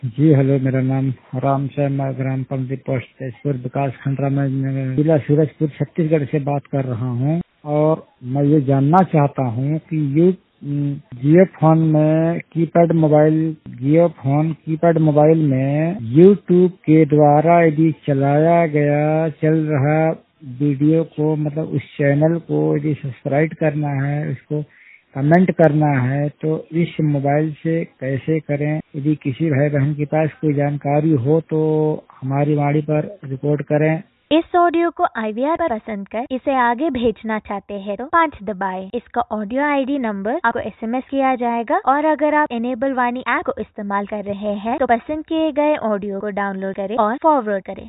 जी hello, मेरा नाम राम शर्मा, ग्राम पंक्ति पोस्ट तेजपुर, विकास खंड रामनगर, जिला सूरजपुर, छत्तीसगढ़ से बात कर रहा हूँ। और मैं ये जानना चाहता हूँ कि ये जियो फोन में कीपैड मोबाइल में यूट्यूब के द्वारा यदि चलाया गया चल रहा वीडियो को, मतलब उस चैनल को यदि सब्सक्राइब करना है, उसको कमेंट करना है, तो इस मोबाइल से कैसे करें? यदि किसी भाई बहन के पास कोई जानकारी हो तो हमारी वाणी पर रिपोर्ट करें। इस ऑडियो को IVR पर पसंद कर इसे आगे भेजना चाहते हैं तो 5 दबाएं। इसका ऑडियो ID नंबर आपको SMS किया जाएगा। और अगर आप इनेबल वाणी ऐप को इस्तेमाल कर रहे हैं तो पसंद किए गए ऑडियो को डाउनलोड करें और फॉरवर्ड करें।